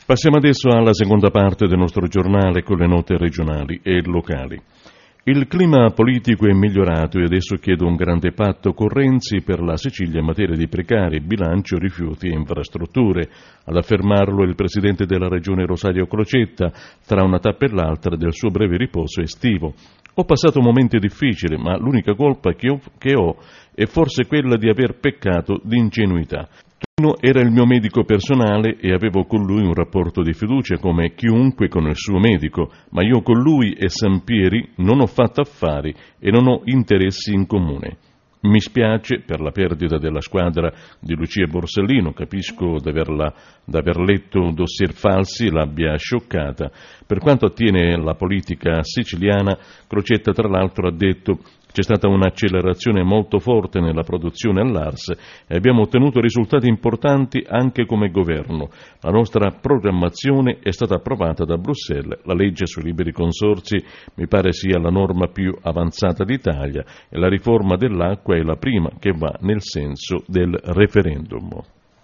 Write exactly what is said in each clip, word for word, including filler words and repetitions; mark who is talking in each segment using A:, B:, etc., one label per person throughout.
A: Passiamo adesso alla seconda parte del nostro giornale con le note regionali e locali. Il clima politico è migliorato e adesso chiedo un grande patto con Renzi per la Sicilia in materia di precari, bilancio, rifiuti e infrastrutture. Ad affermarlo il presidente della regione Rosario Crocetta tra una tappa e l'altra del suo breve riposo estivo. Ho passato momenti difficili, ma l'unica colpa che ho, che ho è forse quella di aver peccato di ingenuità. Tonino era il mio medico personale e avevo con lui un rapporto di fiducia come chiunque con il suo medico, ma io con lui e Sampieri non ho fatto affari e non ho interessi in comune. Mi spiace per la perdita della squadra di Lucia Borsellino, capisco d'averla, d'aver letto dossier falsi l'abbia scioccata. Per quanto attiene alla politica siciliana, Crocetta tra l'altro ha detto: c'è stata un'accelerazione molto forte nella produzione all'A R S e abbiamo ottenuto risultati importanti anche come governo. La nostra programmazione è stata approvata da Bruxelles, la legge sui liberi consorzi mi pare sia la norma più avanzata d'Italia e la riforma dell'acqua è la prima che va nel senso del referendum.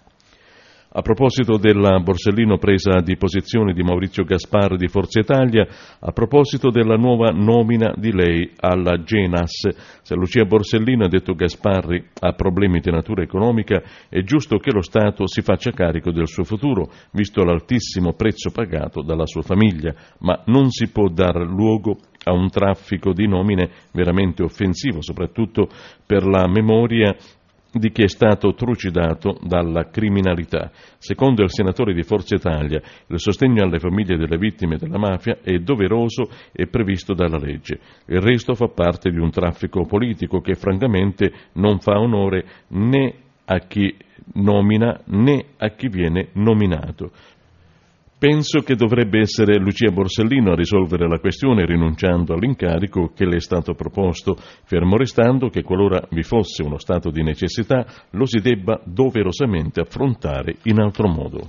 A: A proposito della Borsellino presa di posizione di Maurizio Gasparri di Forza Italia, a proposito della nuova nomina di lei alla Genas, se Lucia Borsellino, ha detto Gasparri, ha problemi di natura economica, è giusto che lo Stato si faccia carico del suo futuro, visto l'altissimo prezzo pagato dalla sua famiglia, ma non si può dar luogo a un traffico di nomine veramente offensivo, soprattutto per la memoria di chi è stato trucidato dalla criminalità. Secondo il senatore di Forza Italia, il sostegno alle famiglie delle vittime della mafia è doveroso e previsto dalla legge. Il resto fa parte di un traffico politico che francamente non fa onore né a chi nomina né a chi viene nominato. Penso che dovrebbe essere Lucia Borsellino a risolvere la questione rinunciando all'incarico che le è stato proposto, fermo restando che qualora vi fosse uno stato di necessità lo si debba doverosamente affrontare in altro modo.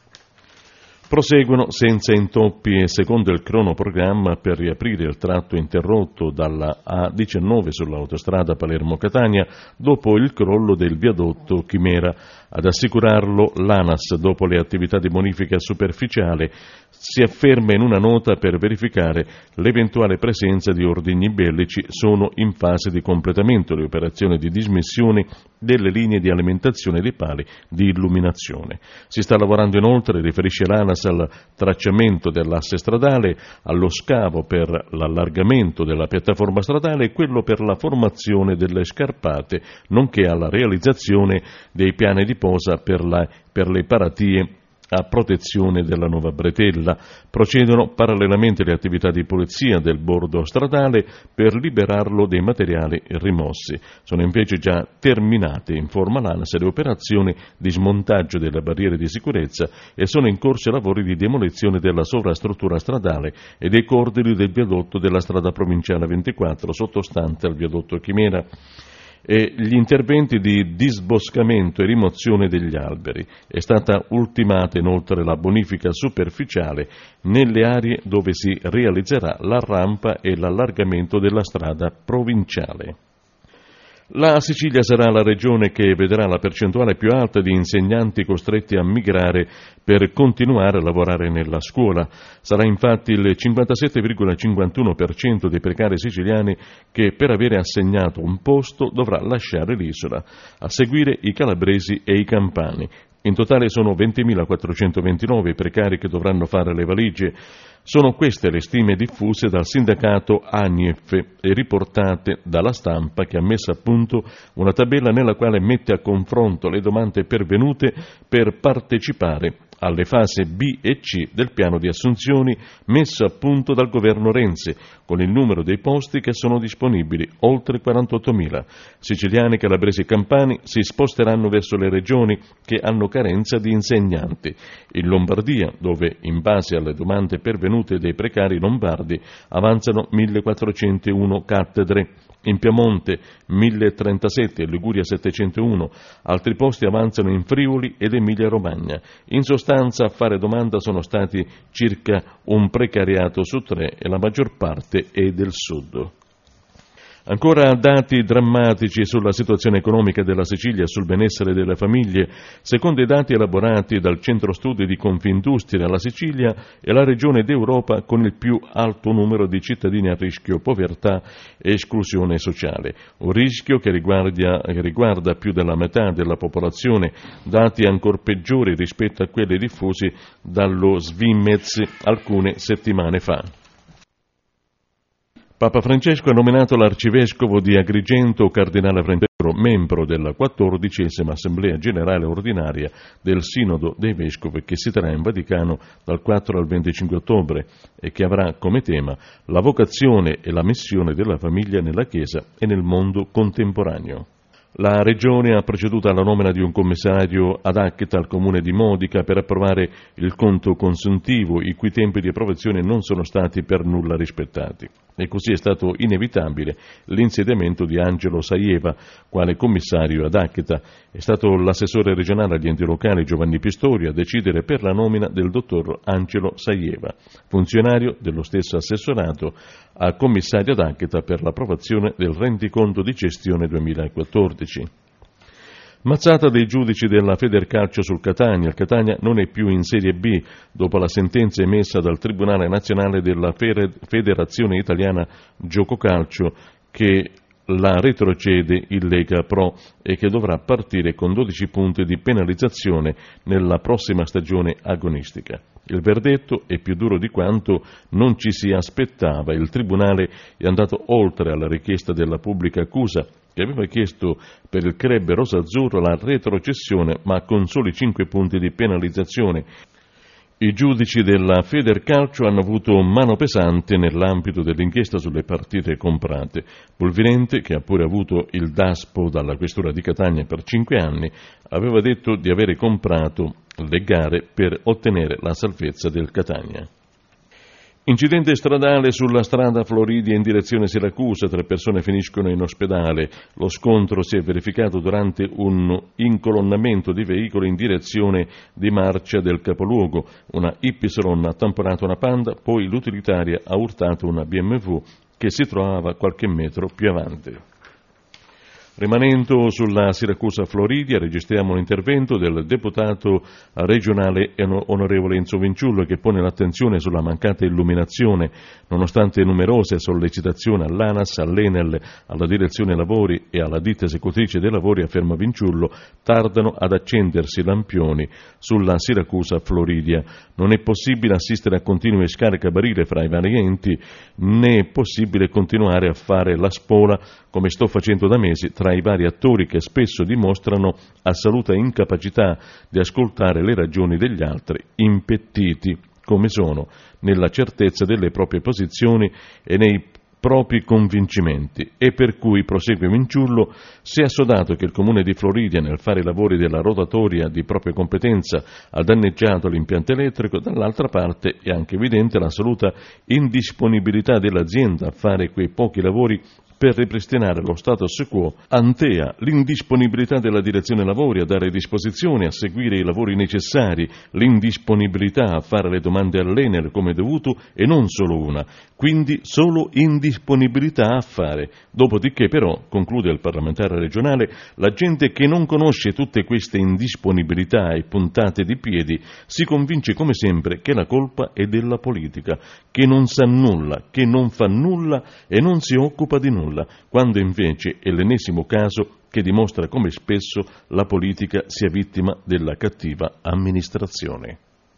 A: Proseguono senza intoppi e secondo il cronoprogramma per riaprire il tratto interrotto dalla A diciannove sull'autostrada Palermo-Catania dopo il crollo del viadotto Chimera. Ad assicurarlo l'ANAS, dopo le attività di bonifica superficiale, si afferma in una nota per verificare l'eventuale presenza di ordigni bellici. Sono in fase di completamento le operazioni di dismissione delle linee di alimentazione dei pali di illuminazione. Si sta lavorando inoltre, riferisce l'ANAS, al tracciamento dell'asse stradale, allo scavo per l'allargamento della piattaforma stradale e quello per la formazione delle scarpate, nonché alla realizzazione dei piani di posa per, la, per le paratie a protezione della nuova bretella. Procedono parallelamente le attività di pulizia del bordo stradale per liberarlo dei materiali rimossi. Sono invece già terminate, informa l'ANAS, le operazioni di smontaggio delle barriere di sicurezza e sono in corso i lavori di demolizione della sovrastruttura stradale e dei cordoli del viadotto della strada provinciale ventiquattro sottostante al viadotto Chimera, e gli interventi di disboscamento e rimozione degli alberi. È stata ultimata inoltre la bonifica superficiale nelle aree dove si realizzerà la rampa e l'allargamento della strada provinciale. La Sicilia sarà la regione che vedrà la percentuale più alta di insegnanti costretti a migrare per continuare a lavorare nella scuola. Sarà infatti il cinquantasette virgola cinquantuno per cento dei precari siciliani che per avere assegnato un posto dovrà lasciare l'isola. A seguire i calabresi e i campani. In totale sono ventimilaquattrocentoventinove i precari che dovranno fare le valigie. Sono queste le stime diffuse dal sindacato ANIEF e riportate dalla Stampa, che ha messo a punto una tabella nella quale mette a confronto le domande pervenute per partecipare alle fasi B e C del piano di assunzioni messo a punto dal governo Renzi, con il numero dei posti che sono disponibili, oltre quarantottomila. Siciliani, calabresi e campani si sposteranno verso le regioni che hanno carenza di insegnanti. In Lombardia, dove in base alle domande pervenute dei precari lombardi avanzano millequattrocentouno cattedre, in Piemonte mille trentasette, in Liguria settecentouno, altri posti avanzano in Friuli ed Emilia Romagna. In sostanza a fare domanda sono stati circa un precariato su tre e la maggior parte è del sud. Ancora dati drammatici sulla situazione economica della Sicilia e sul benessere delle famiglie. Secondo i dati elaborati dal Centro Studi di Confindustria, la Sicilia è la regione d'Europa con il più alto numero di cittadini a rischio povertà e esclusione sociale. Un rischio che riguarda, che riguarda più della metà della popolazione, dati ancor peggiori rispetto a quelli diffusi dallo Svimez alcune settimane fa. Papa Francesco ha nominato l'arcivescovo di Agrigento, Cardinale Francesco, membro della quattordicesima Assemblea Generale Ordinaria del Sinodo dei Vescovi che si terrà in Vaticano dal quattro al venticinque ottobre e che avrà come tema la vocazione e la missione della famiglia nella Chiesa e nel mondo contemporaneo. La Regione ha proceduto alla nomina di un commissario ad acta al Comune di Modica per approvare il conto consuntivo, i cui tempi di approvazione non sono stati per nulla rispettati. E così è stato inevitabile l'insediamento di Angelo Saieva quale commissario ad acta. È stato l'assessore regionale agli enti locali Giovanni Pistori a decidere per la nomina del dottor Angelo Saieva, funzionario dello stesso assessorato a commissario ad acta per l'approvazione del rendiconto di gestione duemilaquattordici. Mazzata dei giudici della Federcalcio sul Catania. Il Catania non è più in Serie B dopo la sentenza emessa dal Tribunale Nazionale della Federazione Italiana Gioco Calcio che la retrocede in Lega Pro e che dovrà partire con dodici punti di penalizzazione nella prossima stagione agonistica. Il verdetto è più duro di quanto non ci si aspettava. Il Tribunale è andato oltre alla richiesta della pubblica accusa che aveva chiesto per il club rosazzurro la retrocessione ma con soli cinque punti di penalizzazione. I giudici della Federcalcio hanno avuto mano pesante nell'ambito dell'inchiesta sulle partite comprate. Pulvirente, che ha pure avuto il daspo dalla questura di Catania per cinque anni, aveva detto di avere comprato le gare per ottenere la salvezza del Catania. Incidente stradale sulla strada Floridia in direzione Siracusa, tre persone finiscono in ospedale. Lo scontro si è verificato durante un incolonnamento di veicoli in direzione di marcia del capoluogo. Una Y ha tamponato una Panda, poi l'utilitaria ha urtato una B M W che si trovava qualche metro più avanti. Rimanendo sulla Siracusa Floridia, registriamo l'intervento del deputato regionale onorevole Enzo Vinciullo che pone l'attenzione sulla mancata illuminazione, nonostante numerose sollecitazioni all'ANAS, all'Enel, alla direzione lavori e alla ditta esecutrice dei lavori, afferma Vinciullo, tardano ad accendersi lampioni sulla Siracusa Floridia. Non è possibile assistere a continue scaricabarile fra i vari enti, né è possibile continuare a fare la spola come sto facendo da mesi tra i vari attori che spesso dimostrano assoluta incapacità di ascoltare le ragioni degli altri, impettiti come sono nella certezza delle proprie posizioni e nei propri convincimenti, e per cui, prosegue Vinciullo, si è assodato che il Comune di Floridia nel fare i lavori della rotatoria di propria competenza ha danneggiato l'impianto elettrico, dall'altra parte è anche evidente l'assoluta indisponibilità dell'azienda a fare quei pochi lavori per ripristinare lo status quo. Antea l'indisponibilità della direzione lavori a dare disposizione a seguire i lavori necessari, l'indisponibilità a fare le domande all'Enel come dovuto e non solo una, quindi solo indisponibilità a fare. Dopodiché però, conclude il parlamentare regionale, la gente che non conosce tutte queste indisponibilità e puntate di piedi si convince come sempre che la colpa è della politica, che non sa nulla, che non fa nulla e non si occupa di nulla, quando invece è l'ennesimo caso che dimostra come spesso la politica sia vittima della cattiva amministrazione.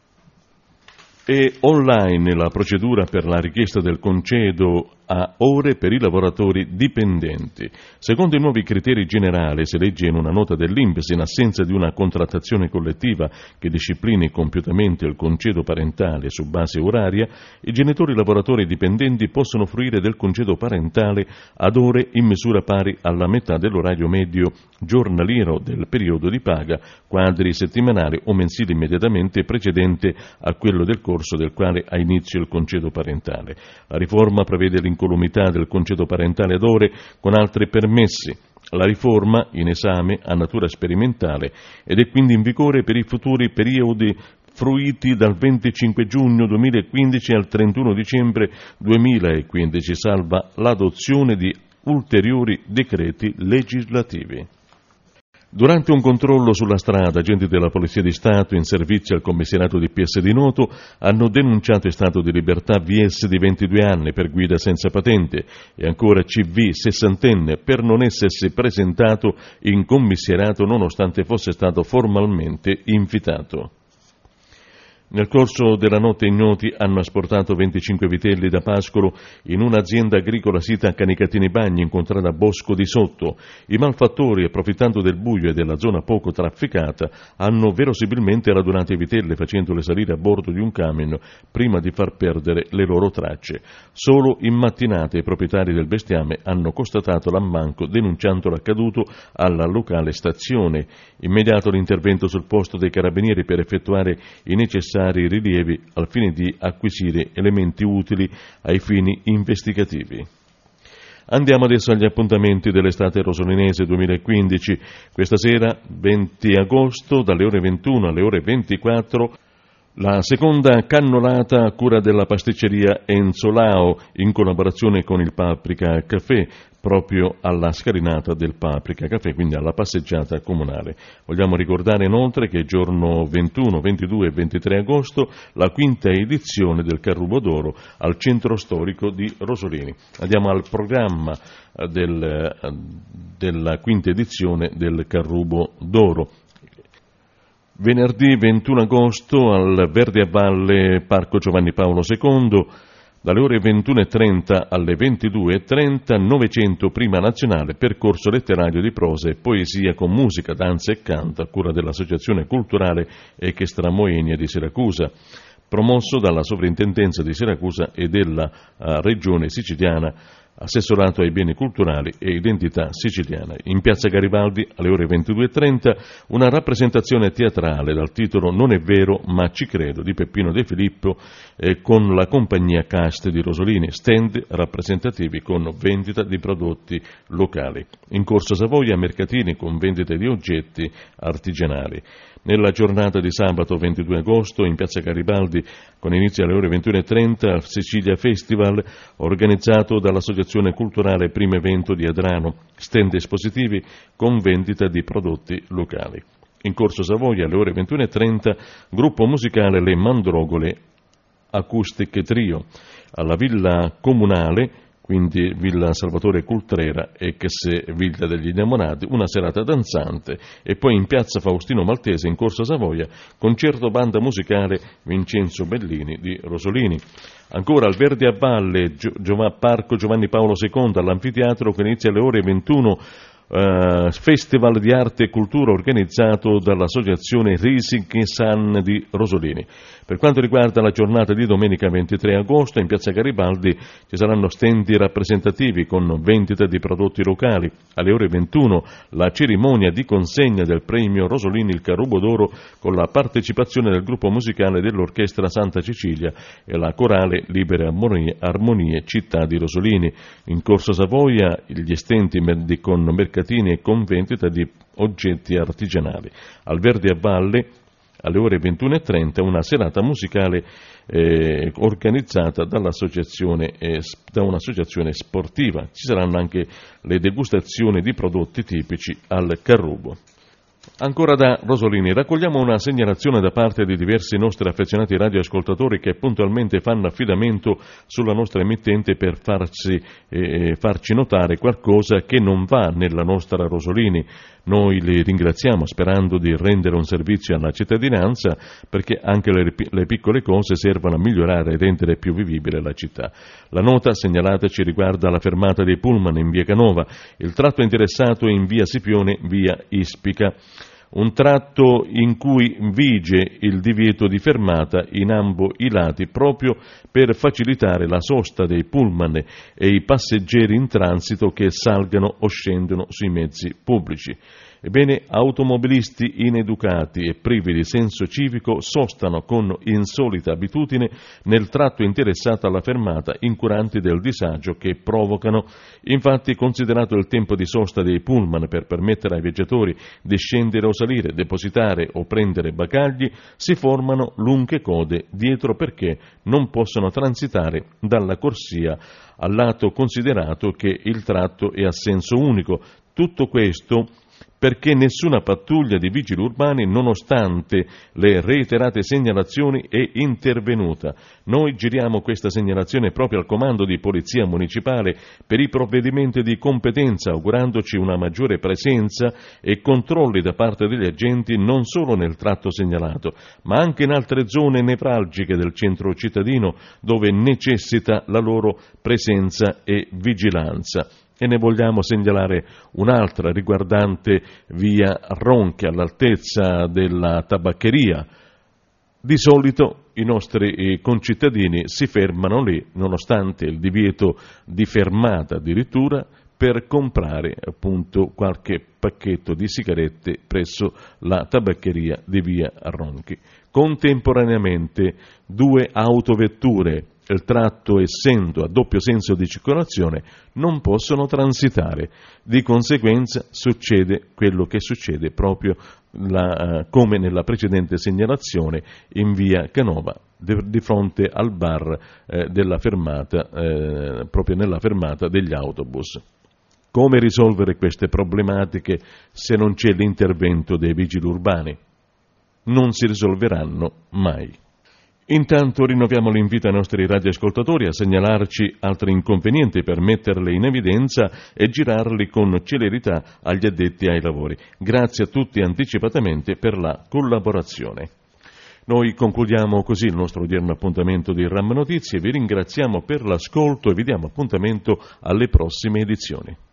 A: È online la procedura per la richiesta del concedo a ore per i lavoratori dipendenti. Secondo i nuovi criteri generali, si legge in una nota dell'I N P S, in assenza di una contrattazione collettiva che disciplini compiutamente il concedo parentale su base oraria, i genitori lavoratori dipendenti possono fruire del concedo parentale ad ore in misura pari alla metà dell'orario medio giornaliero del periodo di paga, quadri settimanale o mensile immediatamente precedente a quello del corso del quale ha inizio il concedo parentale. La riforma prevede l'incolumità del concedo parentale ad ore con altri permessi. La riforma, in esame, ha natura sperimentale ed è quindi in vigore per i futuri periodi fruiti dal venticinque giugno duemilaquindici al trentuno dicembre duemilaquindici, salva l'adozione di ulteriori decreti legislativi. Durante un controllo sulla strada, agenti della Polizia di Stato in servizio al commissariato di P S di Noto hanno denunciato in stato di libertà V S di ventidue anni per guida senza patente e ancora C V sessantenne per non essersi presentato in commissariato nonostante fosse stato formalmente invitato. Nel corso della notte ignoti hanno asportato venticinque vitelli da pascolo in un'azienda agricola sita a Canicatini Bagni in contrada Bosco di Sotto. I malfattori, approfittando del buio e della zona poco trafficata, hanno verosimilmente radunato i vitelli facendole salire a bordo di un camion prima di far perdere le loro tracce. Solo in mattinata i proprietari del bestiame hanno constatato l'ammanco denunciando l'accaduto alla locale stazione. Immediato l'intervento sul posto dei carabinieri per effettuare i necessari rilievi al fine di acquisire elementi utili ai fini investigativi. Andiamo adesso agli appuntamenti dell'estate rosolinese duemilaquindici. Questa sera, venti agosto, dalle ore ventuno alle ore ventiquattro, la seconda cannolata a cura della pasticceria Enzolao in collaborazione con il Paprika Café, proprio alla scalinata del Paprika Café, quindi alla passeggiata comunale. Vogliamo ricordare inoltre che giorno ventuno, ventidue e ventitré agosto la quinta edizione del Carrubo d'Oro al centro storico di Rosolini. Andiamo al programma del, della quinta edizione del Carrubo d'Oro. Venerdì ventuno agosto al Verde a Valle Parco Giovanni Paolo secondo, dalle ore ventuno e trenta alle ventidue e trenta, Novecento Prima Nazionale, percorso letterario di prosa e poesia con musica, danza e canto a cura dell'Associazione Culturale Echestra Moenia di Siracusa, promosso dalla Sovrintendenza di Siracusa e della uh, Regione Siciliana, assessorato ai beni culturali e identità siciliana. In piazza Garibaldi alle ore ventidue e trenta una rappresentazione teatrale dal titolo Non è vero ma ci credo di Peppino De Filippo eh, con la compagnia Cast di Rosolini, stand rappresentativi con vendita di prodotti locali. In Corso Savoia mercatini con vendita di oggetti artigianali. Nella giornata di sabato ventidue agosto in piazza Garibaldi con inizio alle ore ventuno e trenta al Sicilia Festival organizzato dall'Associazione Culturale Primo Evento di Adrano, stand espositivi con vendita di prodotti locali. In Corso Savoia alle ore ventuno e trenta gruppo musicale Le Mandrogole Acoustic Trio alla Villa Comunale, quindi Villa Salvatore Cultrera e Chessé Villa degli Innamorati, una serata danzante, e poi in piazza Faustino Maltese in Corso Savoia concerto banda musicale Vincenzo Bellini di Rosolini. Ancora al Verde a Valle Gio- Gio- Parco Giovanni Paolo secondo all'anfiteatro che inizia alle ore ventuno. Uh, Festival di Arte e Cultura organizzato dall'Associazione Risichi-San di Rosolini. Per quanto riguarda la giornata di domenica ventitré agosto in piazza Garibaldi ci saranno stand rappresentativi con vendita di prodotti locali. Alle ore ventuno la cerimonia di consegna del premio Rosolini il Carrubo d'Oro con la partecipazione del gruppo musicale dell'Orchestra Santa Cecilia e la corale Libere Armonie, Armonie Città di Rosolini. In Corso Savoia gli stenti con mercatini e con vendita di oggetti artigianali. Al Verde a Valle alle ore ventuno e trenta una serata musicale eh, organizzata dall'associazione, eh, da un'associazione sportiva. Ci saranno anche le degustazioni di prodotti tipici al Carrubo. Ancora da Rosolini raccogliamo una segnalazione da parte di diversi nostri affezionati radioascoltatori che puntualmente fanno affidamento sulla nostra emittente per farsi, eh, farci notare qualcosa che non va nella nostra Rosolini. Noi li ringraziamo sperando di rendere un servizio alla cittadinanza, perché anche le, le piccole cose servono a migliorare e rendere più vivibile la città. La nota segnalata ci riguarda la fermata dei pullman in via Canova, il tratto interessato è in via Scipione, via Ispica. Un tratto in cui vige il divieto di fermata in ambo i lati proprio per facilitare la sosta dei pullman e i passeggeri in transito che salgano o scendono sui mezzi pubblici. Ebbene, automobilisti ineducati e privi di senso civico sostano con insolita abitudine nel tratto interessato alla fermata, incuranti del disagio che provocano. Infatti, considerato il tempo di sosta dei pullman per permettere ai viaggiatori di scendere o salire, depositare o prendere bagagli, si formano lunghe code dietro perché non possono transitare dalla corsia al lato, considerato che il tratto è a senso unico. Tutto questo perché nessuna pattuglia di vigili urbani, nonostante le reiterate segnalazioni, è intervenuta. Noi giriamo questa segnalazione proprio al comando di Polizia Municipale per i provvedimenti di competenza, augurandoci una maggiore presenza e controlli da parte degli agenti non solo nel tratto segnalato, ma anche in altre zone nevralgiche del centro cittadino dove necessita la loro presenza e vigilanza. E ne vogliamo segnalare un'altra riguardante via Ronchi, all'altezza della tabaccheria. Di solito i nostri concittadini si fermano lì, nonostante il divieto di fermata addirittura, per comprare appunto qualche pacchetto di sigarette presso la tabaccheria di via Ronchi. Contemporaneamente due autovetture, il tratto essendo a doppio senso di circolazione, non possono transitare. Di conseguenza succede quello che succede proprio la, come nella precedente segnalazione in via Canova, di, di fronte al bar eh, della fermata, eh, proprio nella fermata degli autobus. Come risolvere queste problematiche se non c'è l'intervento dei vigili urbani? Non si risolveranno mai. Intanto rinnoviamo l'invito ai nostri radioascoltatori a segnalarci altri inconvenienti per metterli in evidenza e girarli con celerità agli addetti ai lavori. Grazie a tutti anticipatamente per la collaborazione. Noi concludiamo così il nostro odierno appuntamento di RAM Notizie, vi ringraziamo per l'ascolto e vi diamo appuntamento alle prossime edizioni.